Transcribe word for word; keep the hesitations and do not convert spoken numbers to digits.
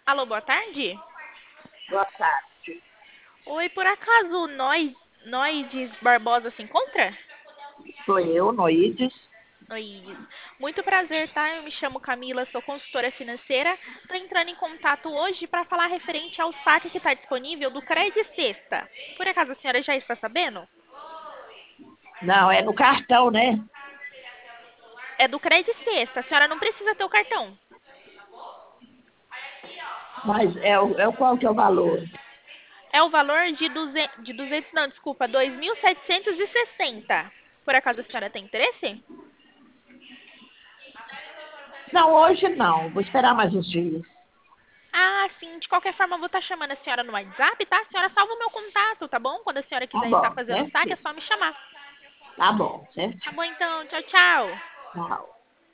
Alô, boa tarde. Boa tarde. Oi, por acaso o Noi, Noides Barbosa se encontra? Sou eu, Noídes. Noides. Muito prazer, tá? Eu me chamo Camila, sou consultora financeira. Tô entrando em contato hoje para falar referente ao saque que está disponível do Cred Sexta. Por acaso a senhora já está sabendo? Não, é no cartão, né? É do Cred Sexta. A senhora não precisa ter o cartão. Mas é o, é o qual que é o valor? É o valor de duzentos, de duzentos, não, desculpa, dois mil setecentos e sessenta. Por acaso a senhora tem interesse? Não, hoje não. Vou esperar mais uns dias. Ah, sim. De qualquer forma, eu vou estar chamando a senhora no WhatsApp, tá? A senhora salva o meu contato, tá bom? Quando a senhora Tá quiser estar bom, fazendo o saque, é certinho. só me chamar. Tá bom, Tá certinho. bom, então. Tchau, tchau. Tchau.